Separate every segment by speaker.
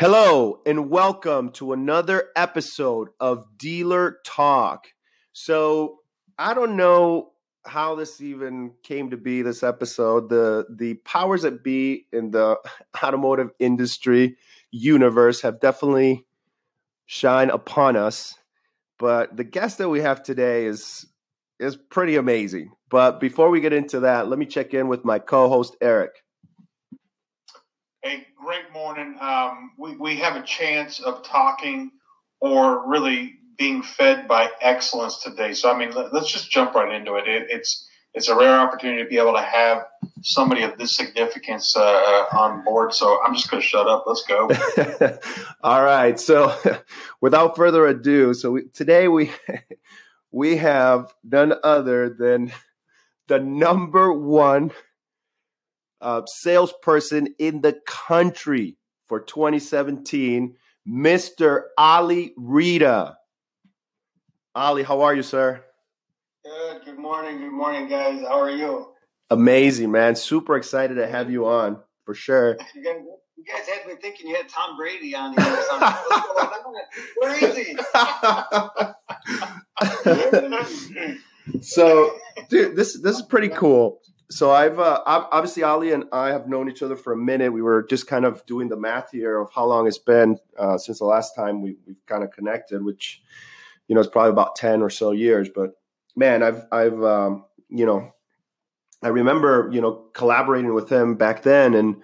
Speaker 1: Hello and welcome to another episode of Dealer Talk. So I don't know how this even came to be, this episode. The powers that be in the automotive industry universe have definitely shined upon us. But the guest that we have today is pretty amazing. But before we get into that, let me check in with my co-host Eric.
Speaker 2: Hey, great morning. We have a chance of talking or really being fed by excellence today. So, let's just jump right into it. It's a rare opportunity to be able to have somebody of this significance on board. So I'm just going to shut up. Let's go.
Speaker 1: All right. So without further ado, today we have none other than the number one salesperson in the country for 2017, Mr. Ali Rida. Ali, how are you, sir?
Speaker 3: Good. Good morning. Good morning, guys. How are you?
Speaker 1: Amazing, man. Super excited to have you on, for sure.
Speaker 3: You guys had me thinking you had Tom Brady on here or something. What's going on? Crazy.
Speaker 1: So, dude, this is pretty cool. So I've obviously Ali and I have known each other for a minute. We were just kind of doing the math here of how long it's been since the last time we've kind of connected, which, is probably about 10 or so years. But man, I remember, collaborating with him back then and,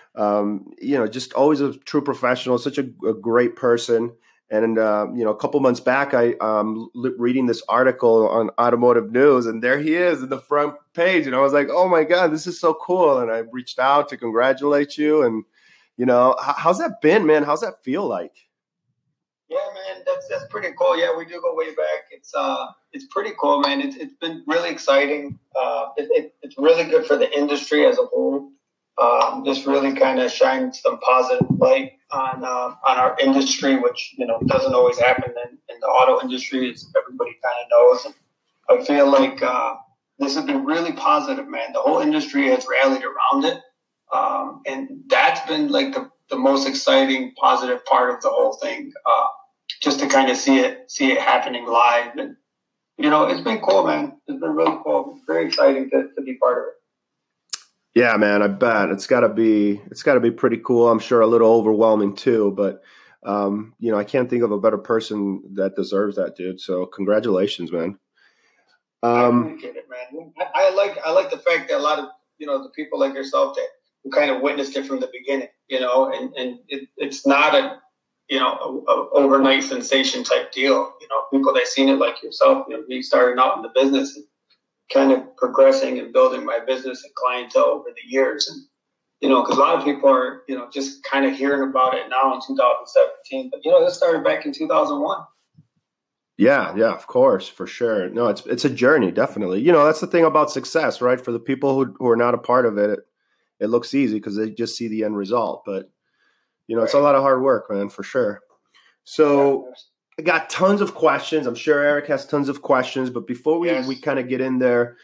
Speaker 1: just always a true professional, such a great person. And, a couple months back, I reading this article on Automotive News, and there he is in the front page. And I was like, oh, my God, this is so cool. And I reached out to congratulate you. And, how's that been, man? How's that feel like?
Speaker 3: Yeah, man, that's pretty cool. Yeah, we do go way back. It's pretty cool, man. It's been really exciting. It's really good for the industry as a whole. Just really kind of shine some positive light on our industry, which doesn't always happen in the auto industry, as everybody kind of knows. And I feel like this has been really positive, man. The whole industry has rallied around it, and that's been like the most exciting, positive part of the whole thing. Just to kind of see it happening live, and it's been cool, man. It's been really cool. Very exciting to be part of it.
Speaker 1: Yeah, man, I bet it's got to be pretty cool. I'm sure a little overwhelming too, but I can't think of a better person that deserves that, dude. So congratulations, man.
Speaker 3: I appreciate it, man. I like the fact that a lot of the people like yourself that who kind of witnessed it from the beginning, and it's not a overnight sensation type deal. People that seen it like yourself, me starting out in the business and kind of progressing and building my business and clientele over the years. And, because a lot of people are, just kind of hearing about it now in 2017, but, this started back in 2001.
Speaker 1: Yeah, of course, for sure. No, it's a journey, definitely. That's the thing about success, right? For the people who are not a part of it, it looks easy because they just see the end result. But, It's a lot of hard work, man, for sure. So I got tons of questions. I'm sure Eric has tons of questions. But before we kind of get in there,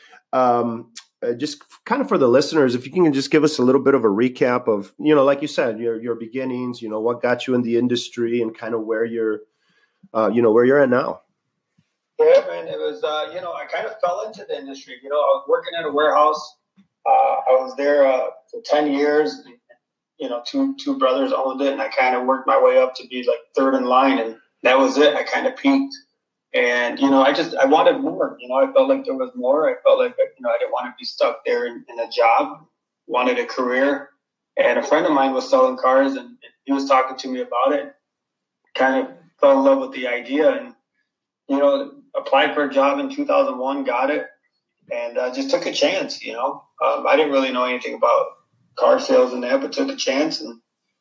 Speaker 1: just kind of for the listeners, if you can just give us a little bit of a recap of, like you said, your beginnings, what got you in the industry and kind of where you're at now.
Speaker 3: Yeah, man, it was, I kind of fell into the industry. I was working at a warehouse. I was there for 10 years. Two brothers owned it, and I kind of worked my way up to be like third in line, and that was it. I kind of peaked, and I wanted more. I felt like there was more. I felt like I didn't want to be stuck there in a job. Wanted a career, and a friend of mine was selling cars, and he was talking to me about it. Kind of fell in love with the idea, and applied for a job in 2001, got it, and just took a chance. I didn't really know anything about car sales and that, but took a chance, and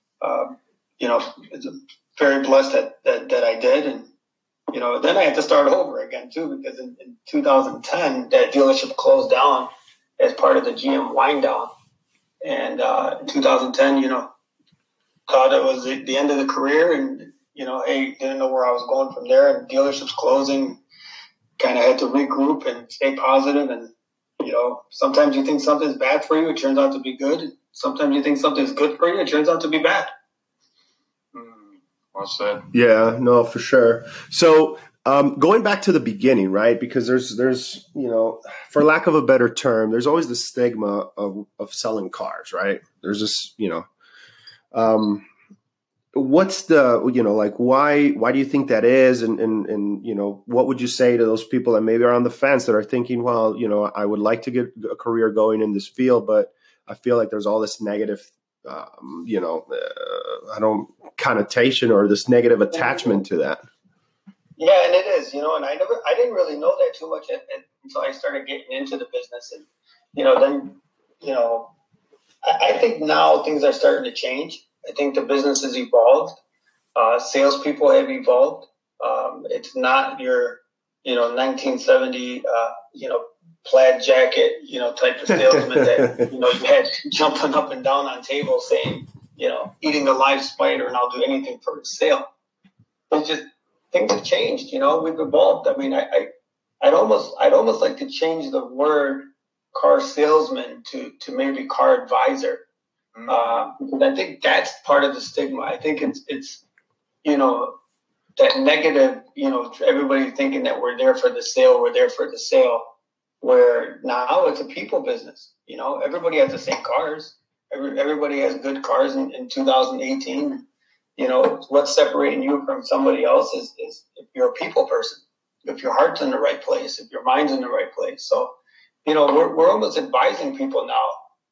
Speaker 3: it's very blessed that I did. And then I had to start over again too, because in 2010 that dealership closed down as part of the GM wind down, and in 2010 thought it was the end of the career, and didn't know where I was going from there, and dealerships closing, kind of had to regroup and stay positive. And sometimes you think something's bad for you, it turns out to be good. Sometimes you think something's good for you, it turns out to be bad.
Speaker 2: Well said.
Speaker 1: Yeah, no, for sure. So going back to the beginning, right? Because there's for lack of a better term, there's always the stigma of selling cars, right? There's this, what's the like why do you think that is, and what would you say to those people that maybe are on the fence that are thinking, well, I would like to get a career going in this field, but I feel like there's all this negative I don't connotation or this negative attachment to that.
Speaker 3: Yeah, and it is, and I didn't really know that too much until I started getting into the business, and then I think now things are starting to change. I think the business has evolved. Salespeople have evolved. It's not your 1970 plaid jacket type of salesman that you had jumping up and down on tables saying eating a live spider and I'll do anything for a sale. It's just things have changed. We've evolved. I mean, I'd almost like to change the word car salesman to maybe car advisor. Because I think that's part of the stigma. I think it's that negative, everybody thinking that we're there for the sale, where now it's a people business. Everybody has the same cars. Everybody has good cars in 2018. What's separating you from somebody else is if you're a people person, if your heart's in the right place, if your mind's in the right place. So, we're almost advising people now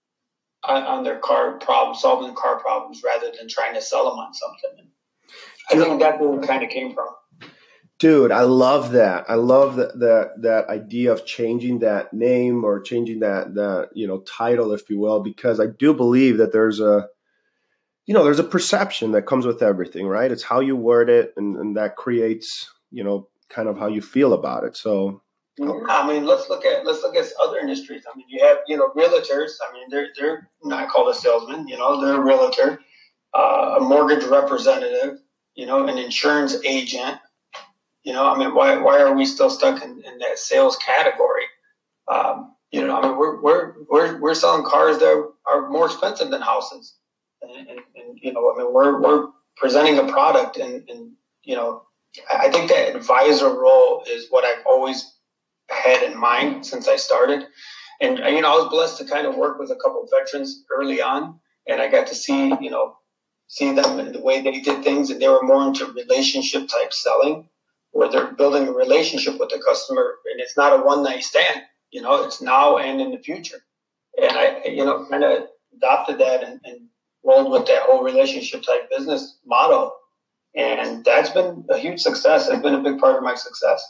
Speaker 3: on their solving car problems rather than trying to sell them on something. I think that's where it kind of came from.
Speaker 1: Dude, I love that. I love that idea of changing that name or changing that title, if you will, because I do believe that there's a perception that comes with everything, right? It's how you word it, and that creates, kind of how you feel about it. So,
Speaker 3: I mean, let's look at other industries. I mean, you have realtors. I mean, they're not called a salesman. They're a realtor, a mortgage representative. An insurance agent. I mean, why are we still stuck in that sales category? I mean, we're selling cars that are more expensive than houses, and I mean, we're presenting a product, and I think that advisor role is what I've always had in mind since I started. And, I was blessed to kind of work with a couple of veterans early on, and I got to see them in the way they did things, and they were more into relationship type selling, where they're building a relationship with the customer, and it's not a one night stand, it's now and in the future. And I, kind of adopted that and rolled with that whole relationship type business model. And that's been a huge success. It's been a big part of my success.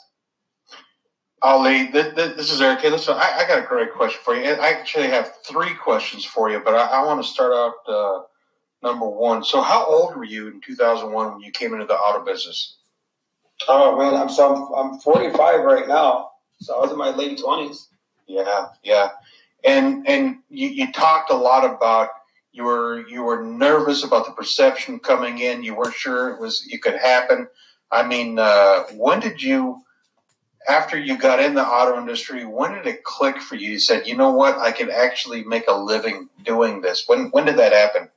Speaker 2: Ali, this is Eric. Hey, listen, I got a great question for you. I actually have 3 questions for you, but I want to start out number 1. So how old were you in 2001 when you came into the auto business?
Speaker 3: Oh, man, I'm 45 right now, so I was in my late 20s.
Speaker 2: Yeah. And you talked a lot about you were nervous about the perception coming in. You weren't sure it could happen. I mean, when did you, after you got in the auto industry, when did it click for you? You said, you know what, I can actually make a living doing this. When did that happen?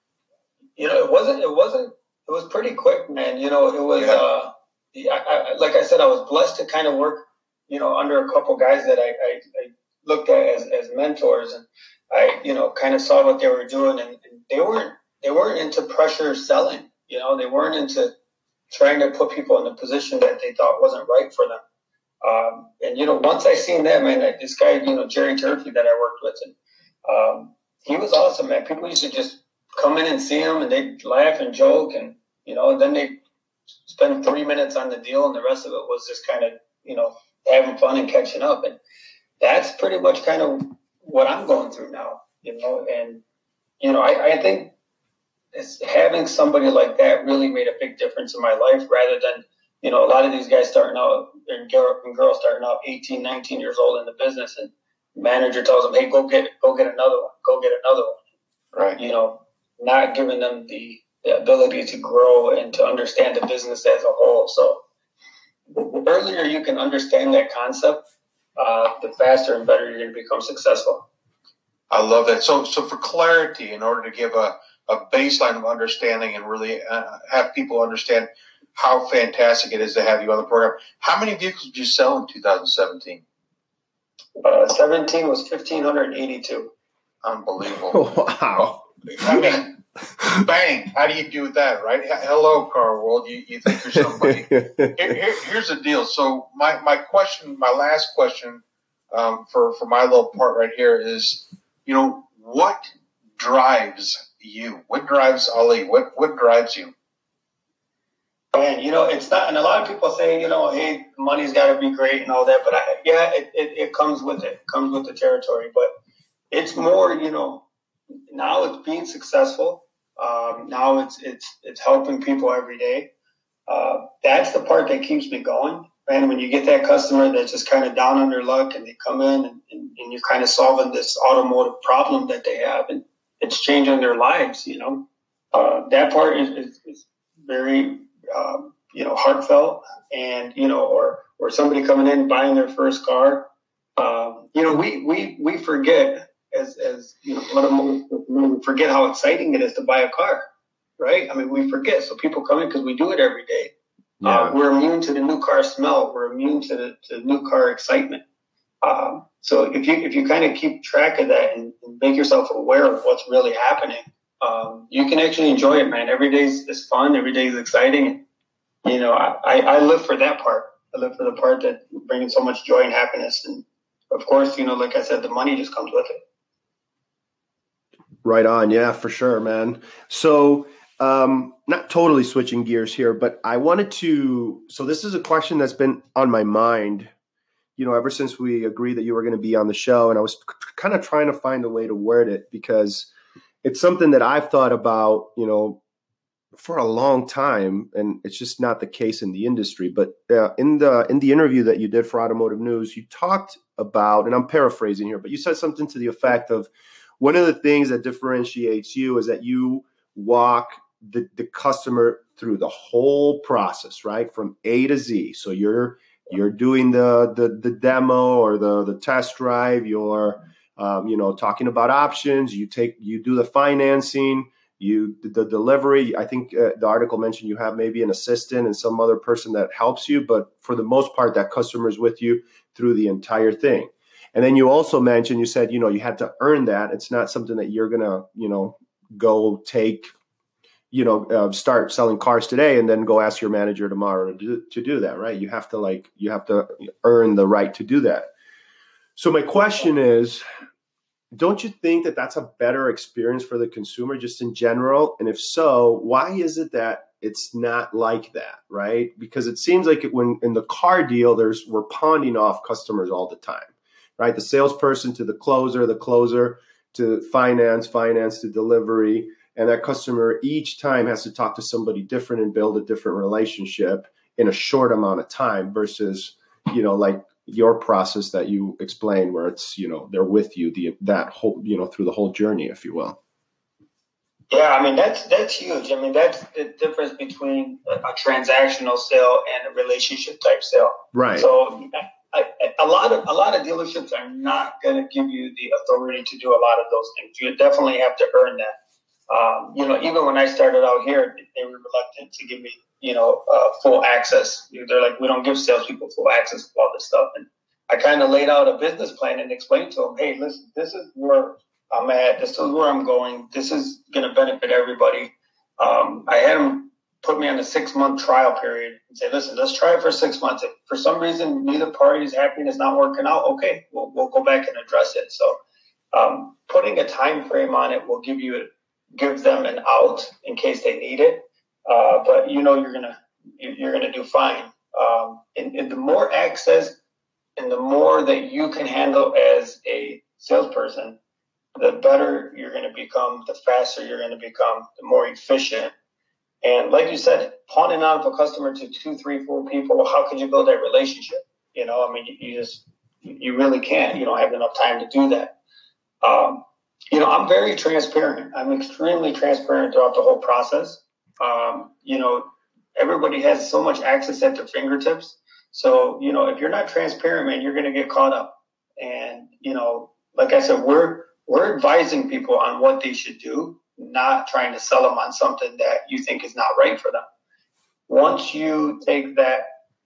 Speaker 3: It was pretty quick, man. It was, like I said, I was blessed to kind of work, under a couple guys that I looked at as mentors, and I, kind of saw what they were doing, and they weren't into pressure selling. They weren't into trying to put people in a position that they thought wasn't right for them. And once I seen that, man, this guy, Jerry Turkey that I worked with, and he was awesome, man. People used to just come in and see him, and they'd laugh and joke, and then they spend 3 minutes on the deal, and the rest of it was just kind of having fun and catching up. And that's pretty much kind of what I'm going through now, and I think having somebody like that really made a big difference in my life, rather than a lot of these guys starting out and girls starting out 18, 19 years old in the business, and the manager tells them, hey, go get another one. Right. Not giving them the ability to grow and to understand the business as a whole. So the earlier you can understand that concept, the faster and better you're going to become successful.
Speaker 2: I love that. So for clarity, in order to give a baseline of understanding and really have people understand how fantastic it is to have you on the program. How many vehicles did you sell in 2017?
Speaker 3: 17 was 1,582.
Speaker 2: Unbelievable.
Speaker 1: Wow.
Speaker 2: I mean, bang. How do you do that, right? Hello, car world. You think you're somebody. Here's the deal. So my last question for my little part right here is, what drives you? What drives Ali? What drives you?
Speaker 3: And, it's not, and a lot of people say, hey, money's got to be great and all that, but it comes with it. It comes with the territory, but it's more, now it's being successful. Now it's helping people every day. That's the part that keeps me going. And when you get that customer that's just kind of down on their luck and they come in and you're kind of solving this automotive problem that they have and it's changing their lives, that part is very, heartfelt, and, or somebody coming in buying their first car. We forget as we forget how exciting it is to buy a car, right? I mean, we forget. So people come in because we do it every day. Yeah. We're immune to the new car smell. We're immune to the new car excitement. So if you kind of keep track of that and make yourself aware of what's really happening, you can actually enjoy it, man. Every day is fun. Every day is exciting. I live for that part. I live for the part that bringing so much joy and happiness. And of course, like I said, the money just comes with it.
Speaker 1: Right on. Yeah, for sure, man. So, not totally switching gears here, but I wanted to, so this is a question that's been on my mind, ever since we agreed that you were going to be on the show, and I was kind of trying to find a way to word it because it's something that I've thought about, for a long time, and it's just not the case in the industry. But in the interview that you did for Automotive News, you talked about, and I'm paraphrasing here, but you said something to the effect of one of the things that differentiates you is that you walk the customer through the whole process, right, from A to Z. So you're doing the demo or the test drive. You're talking about options. You do the financing. The delivery. I think the article mentioned you have maybe an assistant and some other person that helps you, but for the most part, that customer is with you through the entire thing. And then you also mentioned, you said, you had to earn that. It's not something that you're gonna, go take, start selling cars today and then go ask your manager tomorrow to do that, right? You have to earn the right to do that. So my question is, don't you think that that's a better experience for the consumer just in general? And if so, why is it that it's not like that, right? Because it seems like when in the car deal, we're pawning off customers all the time, right? The salesperson to the closer to finance to delivery. And that customer each time has to talk to somebody different and build a different relationship in a short amount of time versus, like your process that you explained where it's, they're with you that whole, through the whole journey, if you will.
Speaker 3: Yeah, I mean, that's huge. I mean, that's the difference between a transactional sale and a relationship type sale. Right. So a lot of dealerships are not going to give you the authority to do a lot of those things. You definitely have to earn that. Even when I started out here, they were reluctant to give me, full access. They're like, we don't give salespeople full access to all this stuff. And I kind of laid out a business plan and explained to them, hey, listen, this is where I'm at. This is where I'm going. This is going to benefit everybody. I had them put me on a 6-month trial period and say, listen, let's try it for 6 months. If for some reason neither party is happy and it's not working out, okay, we'll go back and address it. So putting a time frame on it will give them an out in case they need it. But you're gonna do fine. And the more access and the more that you can handle as a salesperson, the better you're going to become, the faster you're going to become, the more efficient. And like you said, pawning off a customer to 2, 3, 4 people, how could you build that relationship? I mean, you really can't. You don't have enough time to do that. I'm very transparent. I'm extremely transparent throughout the whole process. Everybody has so much access at their fingertips. So, if you're not transparent, man, you're going to get caught up. And, like I said, we're advising people on what they should do. not trying to sell them on something that you think is not right for them. Once you take that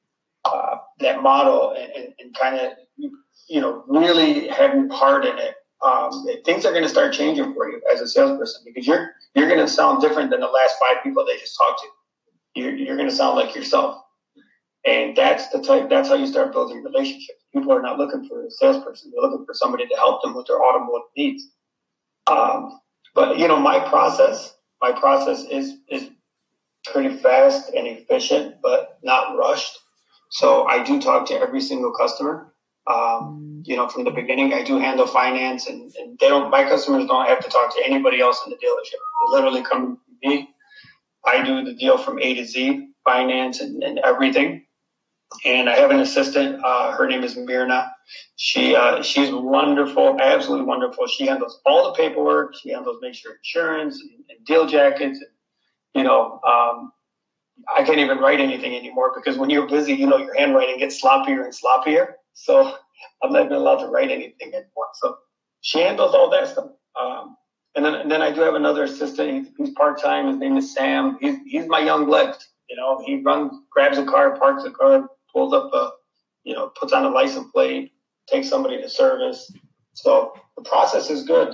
Speaker 3: model and kind of, really having part in it, things are going to start changing for you as a salesperson, because you're going to sound different than the last 5 people they just talked to. You're going to sound like yourself. And that's how you start building relationships. People are not looking for a salesperson. They're looking for somebody to help them with their automotive needs. But my process is pretty fast and efficient, but not rushed. So I do talk to every single customer. From the beginning, I do handle finance, and my customers don't have to talk to anybody else in the dealership. They literally come to me. I do the deal from A to Z, finance and everything. And I have an assistant. Her name is Mirna. She's wonderful, absolutely wonderful. She handles all the paperwork. She handles make sure insurance and deal jackets. I can't even write anything anymore, because when you're busy, your handwriting gets sloppier and sloppier. So I'm not even allowed to write anything anymore. So she handles all that stuff. And then I do have another assistant. He's part-time. His name is Sam. He's my young blood. He grabs a car, parks a car, pulls up puts on a license plate, takes somebody to service. So the process is good.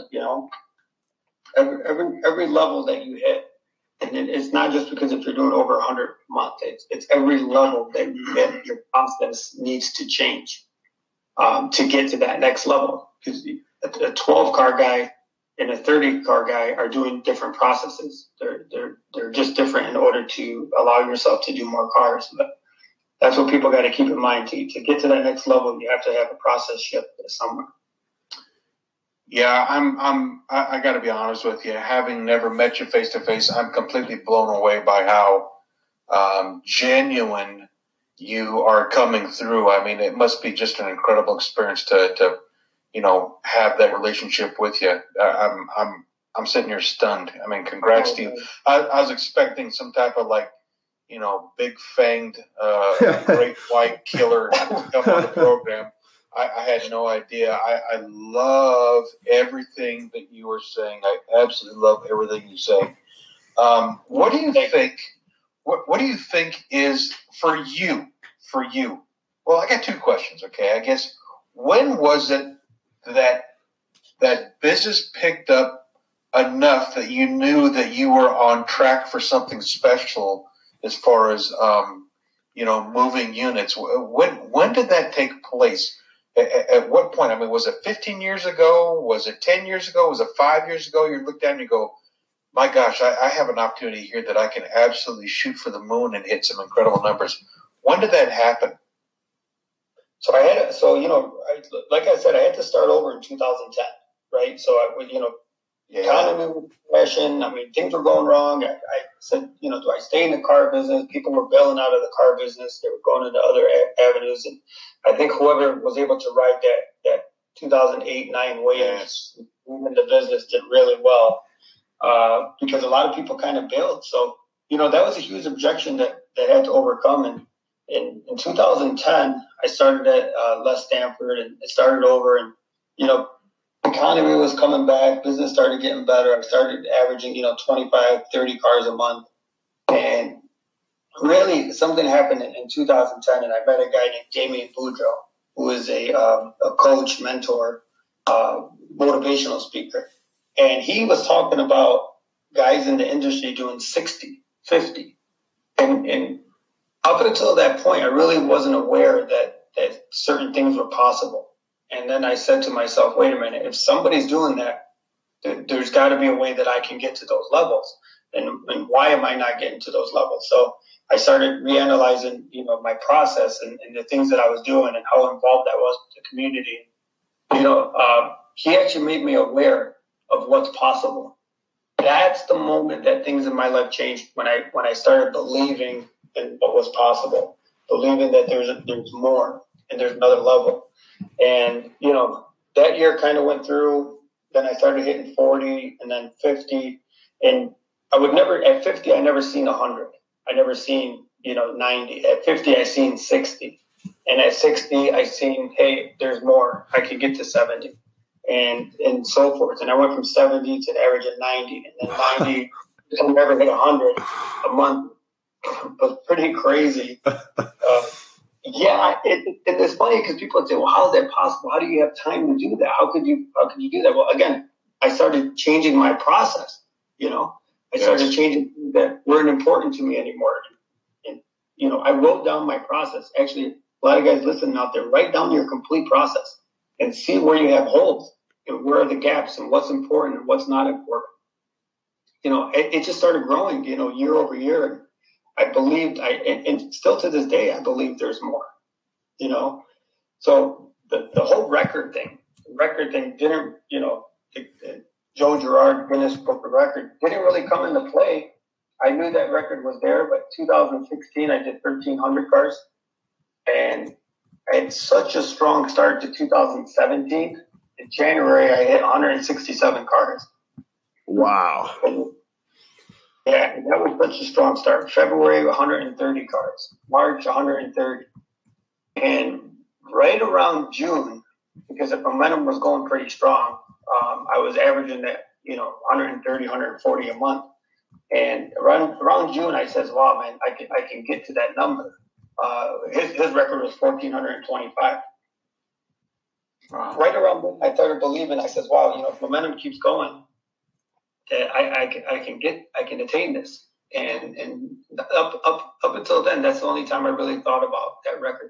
Speaker 3: Every level that you hit, and it's not just because if you're doing over 100 a month, it's every level that you hit, your process needs to change to get to that next level. Because a 12 car guy and a 30 car guy are doing different processes. They're just different in order to allow yourself to do more cars. But that's what people got to keep in mind. To get to that next level, you have to have a process shift somewhere.
Speaker 2: Yeah, I got to be honest with you. Having never met you face to face, I'm completely blown away by how genuine you are coming through. I mean, it must be just an incredible experience to have that relationship with you. I'm sitting here stunned. I mean, congrats to you. I was expecting some type of big fanged, great white killer to come on the program. I had no idea. I love everything that you were saying. I absolutely love everything you say. What do you think? What do you think is for you? Well, I got 2 questions. Okay, I guess when was it that business picked up enough that you knew that you were on track for something special as far as moving units? When did that take place? At what point? I mean, was it 15 years ago? Was it 10 years ago? Was it 5 years ago? You look down and you go, my gosh, I have an opportunity here that I can absolutely shoot for the moon and hit some incredible numbers. When did that happen?
Speaker 3: So like I said, I had to start over in 2010, right? So economy was crashing. I mean, things were going wrong. I said, do I stay in the car business? People were bailing out of the car business. They were going into other avenues. And I think whoever was able to ride that 2008-9 wave in the business did really well, because a lot of people kind of bailed. So, that was a huge objection that they had to overcome. And in 2010, I started at Les Stanford, and it started over, and, economy was coming back. Business started getting better. I started averaging, 25, 30 cars a month. And really something happened in 2010, and I met a guy named Damien Boudreau, who is a coach, mentor, motivational speaker. And he was talking about guys in the industry doing 60, 50. And up until that point, I really wasn't aware that certain things were possible. And then I said to myself, wait a minute, if somebody's doing that, there's got to be a way that I can get to those levels. And why am I not getting to those levels? So I started reanalyzing, my process and the things that I was doing and how involved I was with the community. He actually made me aware of what's possible. That's the moment that things in my life changed, when I started believing in what was possible, believing that there's more and there's another level. And, that year kind of went through. Then I started hitting 40 and then 50. And at 50, I never seen 100. I never seen, 90. At 50, I seen 60. And at 60, I seen, hey, there's more. I could get to 70. and so forth. And I went from 70 to an average of 90, and then 90, I never hit 100 a month. It was pretty crazy. It's funny because people would say, well, how is that possible? How do you have time to do that? How could you do that? Well, again, I started changing my process. I started changing things that weren't important to me anymore. And I wrote down my process. Actually, a lot of guys listening out there, write down your complete process and see where you have holes and where are the gaps and what's important and what's not important. It just started growing, year over year. I believed, and still to this day, I believe there's more, So the whole record thing didn't, the Joe Girard Guinness Book of Record didn't really come into play. I knew that record was there, but 2016, I did 1,300 cars. And I had such a strong start to 2017. In January, I hit 167 cars.
Speaker 1: Wow.
Speaker 3: Yeah, that was such a strong start. February, 130 cars. March, 130. And right around June, because the momentum was going pretty strong, I was averaging that, 130, 140 a month. And around June, I says, wow, man, I can get to that number. His record was 1,425. Wow. Right around then, I started believing. I says, wow, if momentum keeps going, I can attain this. And up until then, that's the only time I really thought about that record.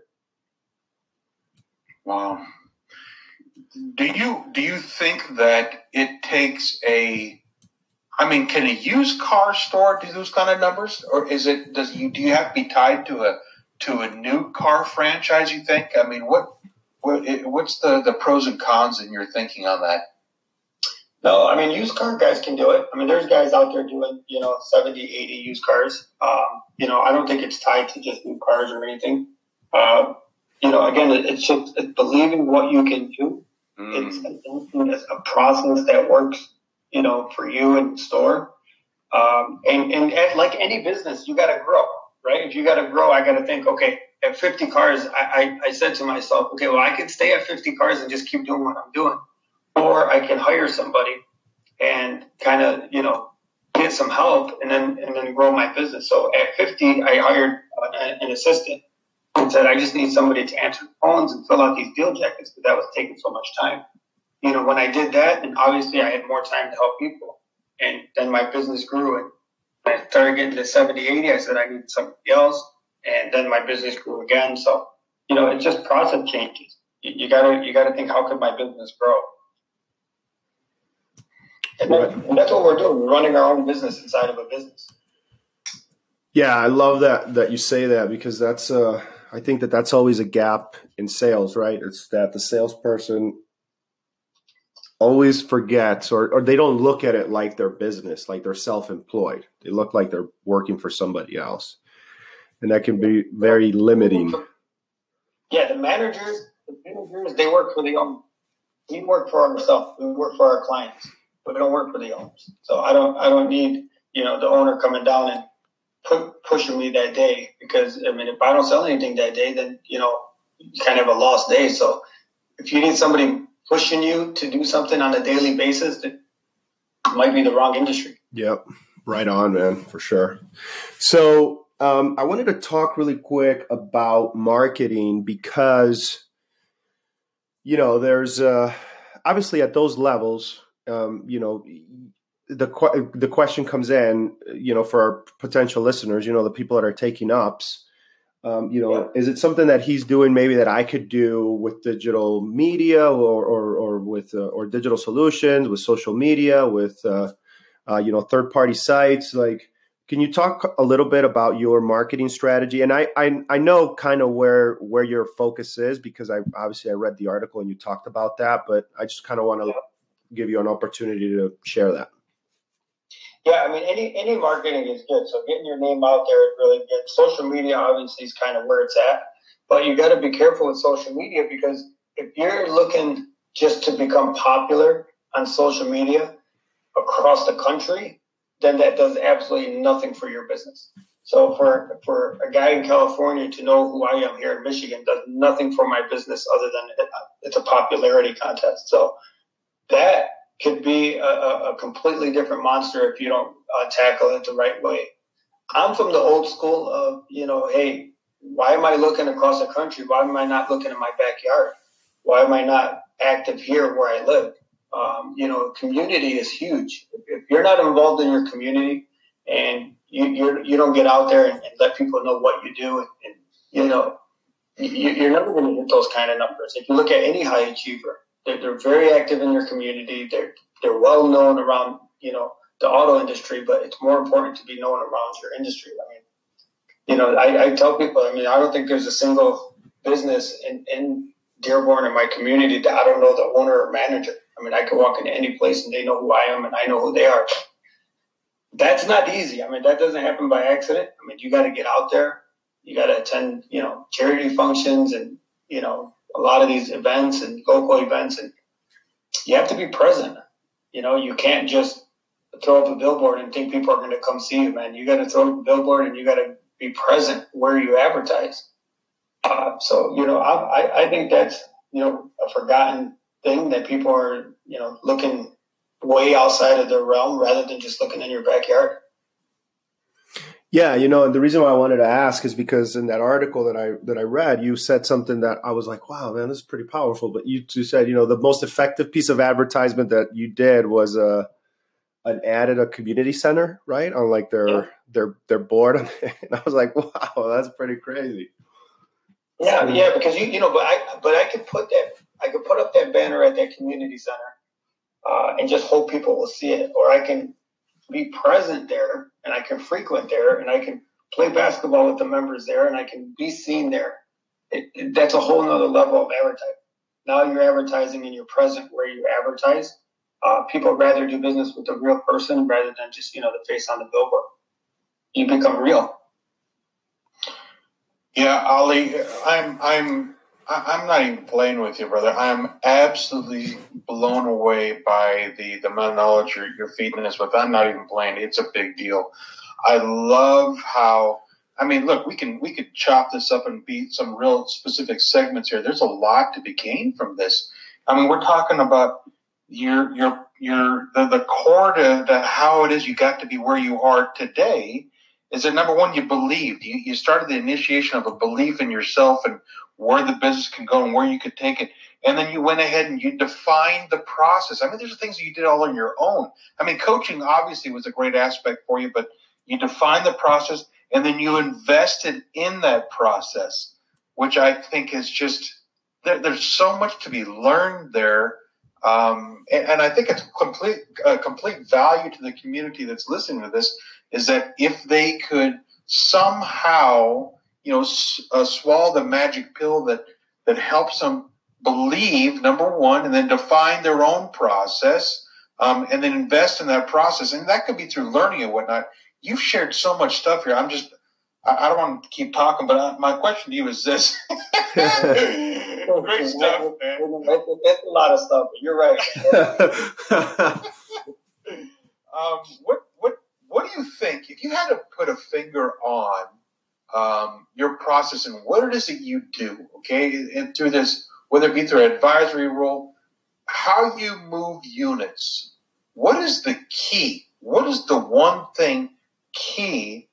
Speaker 2: Wow. Do you think that it takes can a used car store do those kind of numbers, or do you have to be tied to a new car franchise? You think? What's the pros and cons in your thinking on that?
Speaker 3: No, used car guys can do it. There's guys out there doing 70, 80 used cars. I don't think it's tied to just new cars or anything. Again, it's just believing what you can do. It's a process that works, for you in the store. And like any business, you got to grow, right? If you got to grow, I got to think, okay, at 50 cars, I said to myself, okay, well, I can stay at 50 cars and just keep doing what I'm doing. Or I can hire somebody and kind of, get some help and then grow my business. So at 50, I hired an assistant and said, I just need somebody to answer phones and fill out these deal jackets because that was taking so much time. When I did that, and obviously I had more time to help people. And then my business grew. And when I started getting to 70, 80, I said, I need somebody else. And then my business grew again. So, it's just process changes. You gotta think, how could my business grow? And that's what we're doing. We're running our own business inside of a business.
Speaker 1: Yeah, I love that you say that, because that's I think that's always a gap in sales, right? It's that the salesperson always forgets or they don't look at it like their business, like they're self-employed. They look like they're working for somebody else. And that can be very limiting.
Speaker 3: Yeah, the managers, they work for the owner. We work for ourselves. We work for our clients. But we don't work for the owners. So I don't need, the owner coming down and pushing me that day, because if I don't sell anything that day, then it's kind of a lost day. So if you need somebody pushing you to do something on a daily basis, that might be the wrong industry.
Speaker 1: Yep, right on, man, for sure. So I wanted to talk really quick about marketing, because there's obviously at those levels. The question comes in, for our potential listeners, the people that are taking ups, is it something that he's doing maybe that I could do with digital media or with or digital solutions, with social media, with third party sites? Like, can you talk a little bit about your marketing strategy? And I know kind of where your focus is, because I read the article and you talked about that, but I just kind of want to give you an opportunity to share that.
Speaker 3: Yeah, any marketing is good. So getting your name out there is really good. Social media obviously is kind of where it's at, but you got to be careful with social media, because if you're looking just to become popular on social media across the country, then that does absolutely nothing for your business. So for a guy in California to know who I am here in Michigan does nothing for my business other than it's a popularity contest. So that could be a completely different monster if you don't tackle it the right way. I'm from the old school of, hey, why am I looking across the country? Why am I not looking in my backyard? Why am I not active here where I live? Community is huge. If you're not involved in your community and you don't get out there and let people know what you do, and you're never going to hit those kind of numbers. If you look at any high achiever, they're very active in their community. They're well known around, the auto industry, but it's more important to be known around your industry. I tell people, I don't think there's a single business in Dearborn in my community that I don't know the owner or manager. I could walk into any place and they know who I am and I know who they are. That's not easy. That doesn't happen by accident. You got to get out there. You got to attend, charity functions and, a lot of these events and local events, and you have to be present. You can't just throw up a billboard and think people are going to come see you, man. You got to throw up a billboard and you got to be present where you advertise. I think that's, a forgotten thing that people are, looking way outside of their realm rather than just looking in your backyard.
Speaker 1: Yeah, and the reason why I wanted to ask is because in that article that I read, you said something that I was like, wow, man, this is pretty powerful. But you said, the most effective piece of advertisement that you did was an ad at a community center, right? On like their board. And I was like, wow, that's pretty crazy.
Speaker 3: Yeah, because I could put up that banner at that community center and just hope people will see it, or I can be present there and I can frequent there and I can play basketball with the members there and I can be seen there. That's a whole nother level of advertising. Now you're advertising and you're present where you advertise. People rather do business with a real person rather than just, the face on the billboard. You become real.
Speaker 2: Yeah, Ali, I'm not even playing with you, brother. I'm absolutely blown away by the amount of knowledge you're feeding us with. I'm not even playing. It's a big deal. I love how, look, we could chop this up and be some real specific segments here. There's a lot to be gained from this. We're talking about the core to how it is you got to be where you are today. Is that number one, you believed. You started the initiation of a belief in yourself and where the business can go and where you could take it. And then you went ahead and you defined the process. There's things that you did all on your own. Coaching obviously was a great aspect for you, but you defined the process and then you invested in that process, which I think is just, there's so much to be learned there. And I think it's complete value to the community that's listening to this is that if they could somehow, swallow the magic pill that helps them believe, number one, and then define their own process, and then invest in that process. And that could be through learning and whatnot. You've shared so much stuff here. I don't want to keep talking, but my question to you is this. Great stuff, man.
Speaker 3: It's a lot of stuff. You're right.
Speaker 2: What do you think, if you had to put a finger on your process and what it is that you do, okay, and through this, whether it be through an advisory role, how you move units, what is the key? What is the one thing key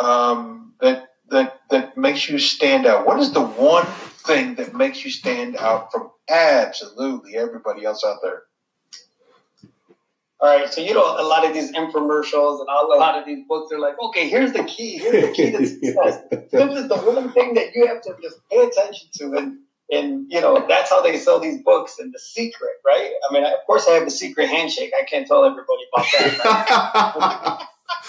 Speaker 2: that makes you stand out? What is the one thing that makes you stand out from absolutely everybody else out there?
Speaker 3: All right, so a lot of these infomercials and a lot of these books are like, okay, here's the key. Here's the key to success. This is the one thing that you have to just pay attention to, and that's how they sell these books and the secret, right? Of course, I have the secret handshake. I can't tell everybody about that.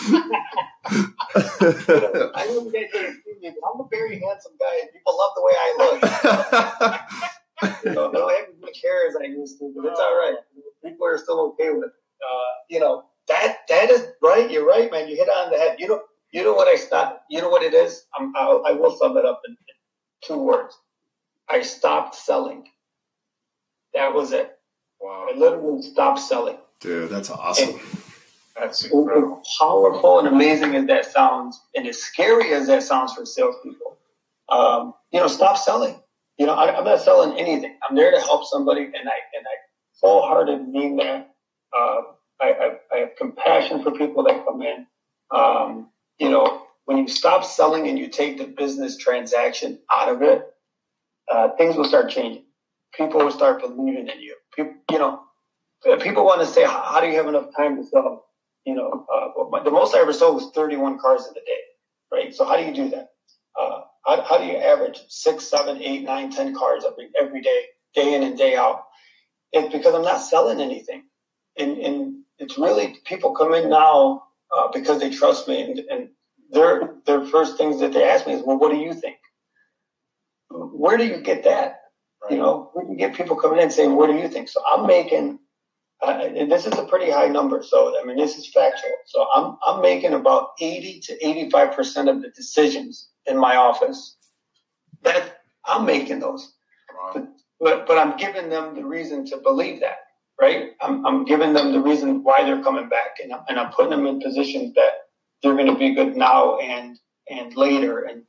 Speaker 3: Right? I know you guys didn't see me, but I'm a very handsome guy, and people love the way I look. I don't have as much hair as I used to, but it's all right. People are still okay with it. That is right. You're right, man. You hit on the head. You know what I stopped. You know what it is. I will sum it up in 2 words. I stopped selling. That was it.
Speaker 2: Wow.
Speaker 3: I literally stopped selling.
Speaker 1: Dude, that's awesome.
Speaker 2: That's incredible.
Speaker 3: As powerful and amazing as that sounds, and as scary as that sounds for salespeople, stop selling. I'm not selling anything. I'm there to help somebody, and wholehearted mean that. I have compassion for people that come in. When you stop selling and you take the business transaction out of it, things will start changing. People will start believing in you. People want to say, how do you have enough time to sell? The most I ever sold was 31 cars in a day, right? So how do you do that? How do you average 6, 7, 8, 9, 10 cars every day, day in and day out? It's because I'm not selling anything. And it's really, people come in now because they trust me, and their first things that they ask me is, well, what do you think? Where do you get that? Right. Where do you get people coming in saying, what do you think? So I'm making, and this is a pretty high number. So, I mean, this is factual. So I'm making about 80 to 85% of the decisions in my office. That I'm making those. Wow. But I'm giving them the reason to believe that, right? I'm giving them the reason why they're coming back, and I'm putting them in positions that they're going to be good now and later, and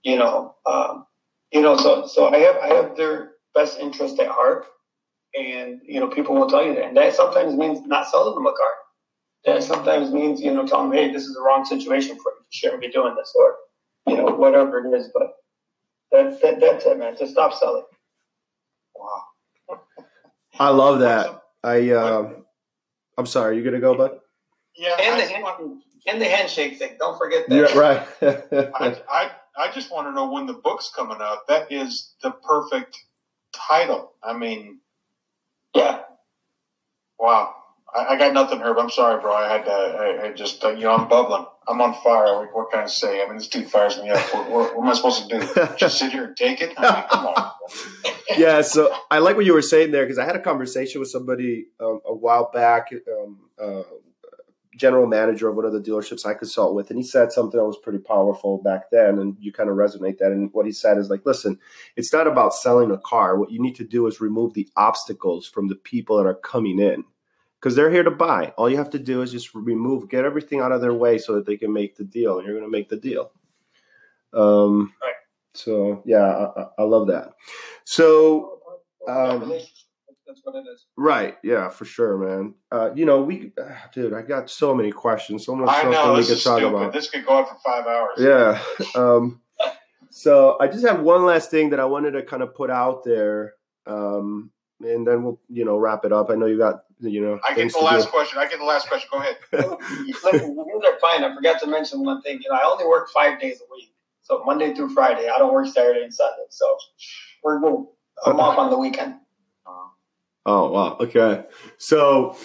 Speaker 3: so I have their best interest at heart, and people will tell you that, and that sometimes means not selling them a car. That sometimes means telling them, hey, this is the wrong situation for you. You shouldn't be doing this, or whatever it is. But that's it, man. Just stop selling.
Speaker 1: Wow. I love that. I'm sorry. You gonna go, bud?
Speaker 2: Yeah.
Speaker 3: And the handshake thing. Don't forget that.
Speaker 1: Yeah,
Speaker 2: right. I just want to know when the book's coming out. That is the perfect title. I mean,
Speaker 3: yeah.
Speaker 2: Wow. I got nothing, Herb. I'm sorry, bro. I just, I'm bubbling. I'm on fire. What can I say? I mean, this dude fires me up. What am I supposed to do? Just sit here and take it? I mean, come on.
Speaker 1: Yeah, so I like what you were saying there, because I had a conversation with somebody a while back, general manager of one of the dealerships I consult with, and he said something that was pretty powerful back then, and you kind of resonate that. And what he said is like, listen, it's not about selling a car. What you need to do is remove the obstacles from the people that are coming in, because they're here to buy. All you have to do is just get everything out of their way so that they can make the deal, and you're going to make the deal. Right. So, yeah, I love that. So,
Speaker 3: that's what it is.
Speaker 1: Right. Yeah, for sure, man. Dude, I got so many questions, so much
Speaker 2: stuff
Speaker 1: that we could talk
Speaker 2: stupid.
Speaker 1: about.
Speaker 2: This could go on for 5 hours.
Speaker 1: Yeah. So I just have one last thing that I wanted to kind of put out there, and then we'll, wrap it up. I know you got,
Speaker 2: I get the last question. Go ahead.
Speaker 3: Listen, you guys are fine. I forgot to mention one thing. I only work 5 days a week, so Monday through Friday. I don't work Saturday and Sunday, so we're good. I'm off on the weekend.
Speaker 1: Oh, wow. Okay. So,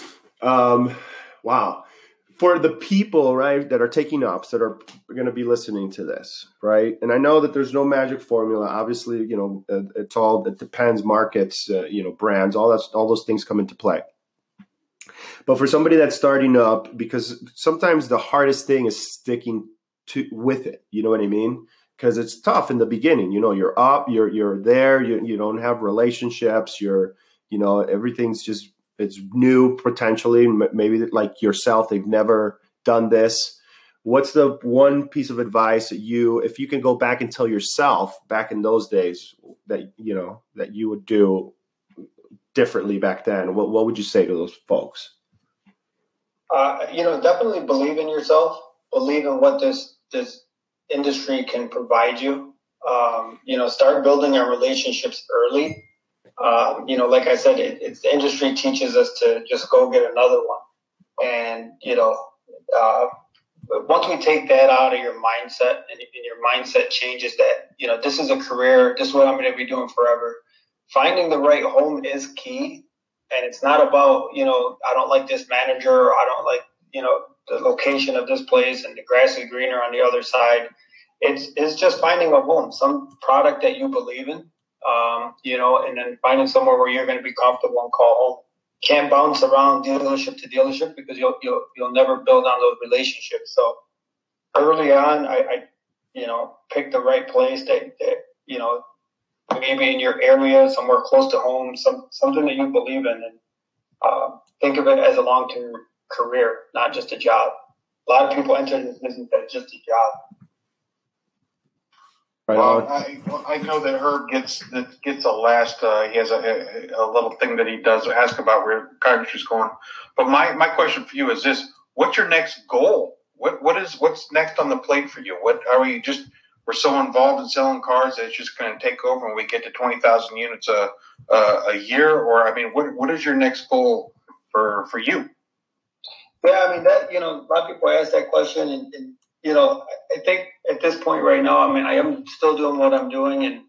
Speaker 1: wow. For the people, right, that are taking ups, that are going to be listening to this, right? And I know that there's no magic formula. Obviously, it depends, markets, brands, all those things come into play. But for somebody that's starting up, because sometimes the hardest thing is sticking with it. You know what I mean? Because it's tough in the beginning. You're up, you're there, you don't have relationships, everything's just, it's new potentially, maybe like yourself, they've never done this. What's the one piece of advice that if you can go back and tell yourself back in those days that you would do differently back then? What would you say to those folks?
Speaker 3: Definitely believe in yourself, believe in what this industry can provide you. Start building our relationships early. Like I said, it's the industry teaches us to just go get another one. And, once we take that out of your mindset and your mindset changes that, this is a career, this is what I'm going to be doing forever. Finding the right home is key. And it's not about, I don't like this manager, or I don't like, the location of this place and the grass is greener on the other side. It's just finding a home, some product that you believe in. And then finding somewhere where you're going to be comfortable and call home. Can't bounce around dealership to dealership because you'll never build on those relationships. So early on, I pick the right place that maybe in your area, somewhere close to home, something that you believe in, and think of it as a long-term career, not just a job. A lot of people enter this business as just a job.
Speaker 1: Right
Speaker 2: Well,
Speaker 1: on.
Speaker 2: I know that Herb gets the last. He has a little thing that he does ask about where country's going. But my question for you is this: what's your next goal? What's next on the plate for you? What are we just? We're so involved in selling cars that it's just going to take over, and we get to 20,000 units a year. Or I mean, what is your next goal for you?
Speaker 3: Yeah, I mean that a lot of people ask that question, and I think at this point right now, I mean, I am still doing what I'm doing, and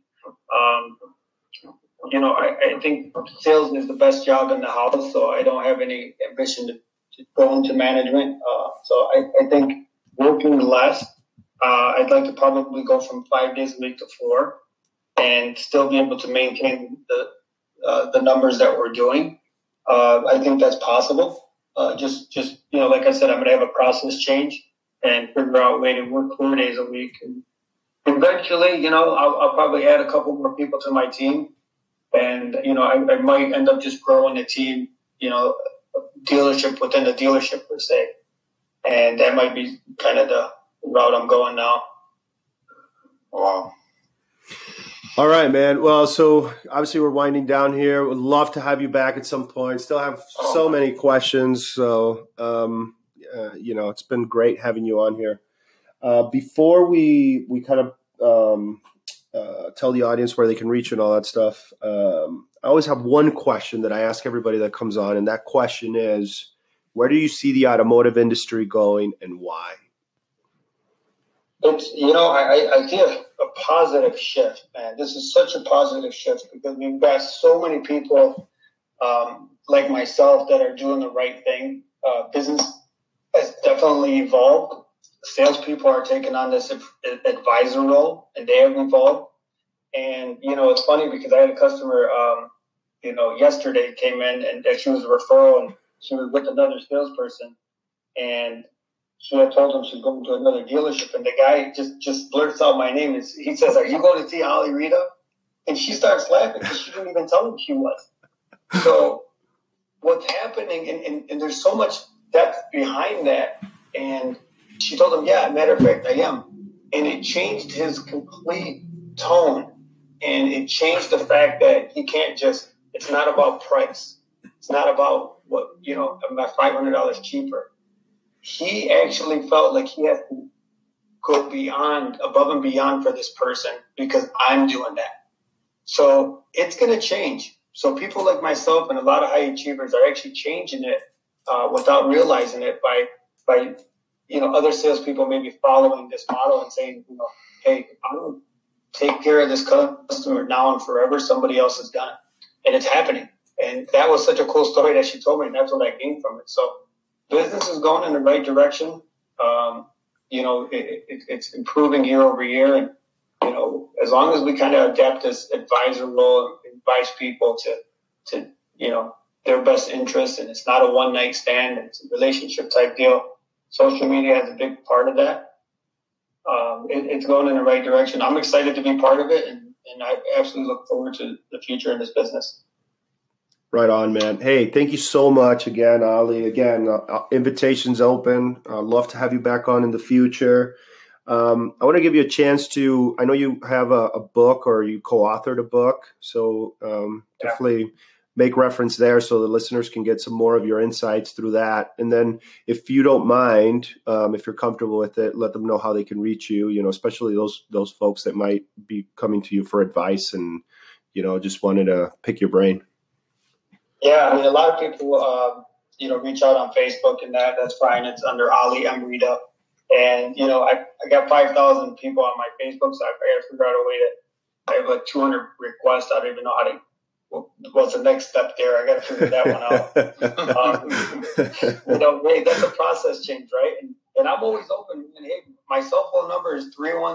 Speaker 3: I think sales is the best job in the house, so I don't have any ambition to go into management. So I think working less, I'd like to probably go from 5 days a week to 4, and still be able to maintain the numbers that we're doing. I think that's possible. Just like I said, I'm going to have a process change and figure out a way to work 4 days a week. And eventually, I'll probably add a couple more people to my team. And, I might end up just growing a team, a dealership within the dealership per se. And that might be kind of the route I'm going now.
Speaker 2: Wow.
Speaker 1: All right, man. Well, so obviously we're winding down here. Would love to have you back at some point. Still have so many questions. So, it's been great having you on here. Before we kind of tell the audience where they can reach you and all that stuff, I always have one question that I ask everybody that comes on, and that question is, where do you see the automotive industry going and why?
Speaker 3: It's, I see a positive shift, man. This is such a positive shift because we've got so many people like myself that are doing the right thing. Business has definitely evolved. Salespeople are taking on this advisor role, and they have evolved. And, it's funny because I had a customer, yesterday came in and she was a referral, and she was with another salesperson, and she had told him she's going to another dealership, and the guy just blurts out my name. He says, "Are you going to see Ali Rita?" And she starts laughing because she didn't even tell him she was. So what's happening, and there's so much depth behind that. And she told him, "Yeah, matter of fact, I am." And it changed his complete tone. And it changed the fact that he can't it's not about price. It's not about what, my $500 cheaper. He actually felt like he had to go above and beyond for this person because I'm doing that. So it's going to change. So people like myself and a lot of high achievers are actually changing it without realizing it by other salespeople maybe following this model and saying, hey, I'm going to take care of this customer now and forever. Somebody else has done it. And it's happening. And that was such a cool story that she told me, and that's what I gained from it. So business is going in the right direction. It's improving year over year. And, as long as we kind of adapt this advisor role and advise people to their best interests, and it's not a one-night stand, it's a relationship type deal. Social media has a big part of that. It's going in the right direction. I'm excited to be part of it, and I absolutely look forward to the future in this business.
Speaker 1: Right on, man. Hey, thank you so much again, Ali. Again, invitation's open. I'd love to have you back on in the future. I want to give you a chance to, I know you have a book or you co-authored a book, so definitely make reference there so the listeners can get some more of your insights through that. And then if you don't mind, if you're comfortable with it, let them know how they can reach you, especially those folks that might be coming to you for advice and, just wanted to pick your brain.
Speaker 3: Yeah, I mean, a lot of people, reach out on Facebook and that's fine. It's under Ali M. Rita. And, I got 5,000 people on my Facebook, so I got to figure out a way I have like 200 requests. I don't even know what's the next step there. I got to figure that one out. Hey, that's a process change, right? And I'm always open. And hey, my cell phone number is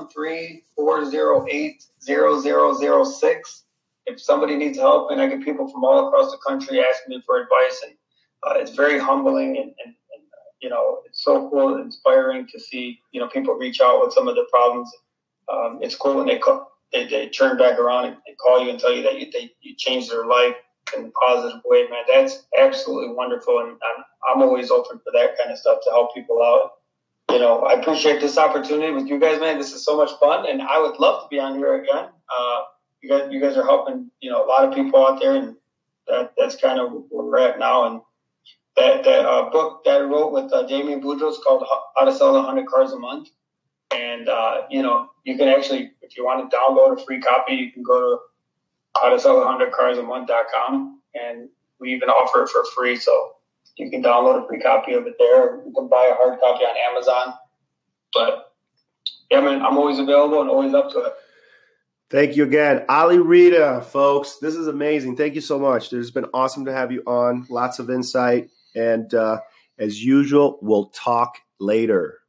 Speaker 3: 313-408-0006. If somebody needs help, and I get people from all across the country asking me for advice, and it's very humbling and it's so cool and inspiring to see, people reach out with some of their problems. It's cool when they turn back around and call you and tell you that you changed their life in a positive way, man. That's absolutely wonderful. And I'm always open for that kind of stuff to help people out. I appreciate this opportunity with you guys, man. This is so much fun, and I would love to be on here again. You guys are helping, a lot of people out there, and that's kind of where we're at now. And that book that I wrote with Damien Boudreaux is called How to Sell 100 Cars a Month. And, you can actually, if you want to download a free copy, you can go to howtosell100carsamonth.com, and we even offer it for free. So you can download a free copy of it there. You can buy a hard copy on Amazon. But, yeah, man, I'm always available and always up to it.
Speaker 1: Thank you again. Ali Reda, folks. This is amazing. Thank you so much. It's been awesome to have you on. Lots of insight. And as usual, we'll talk later.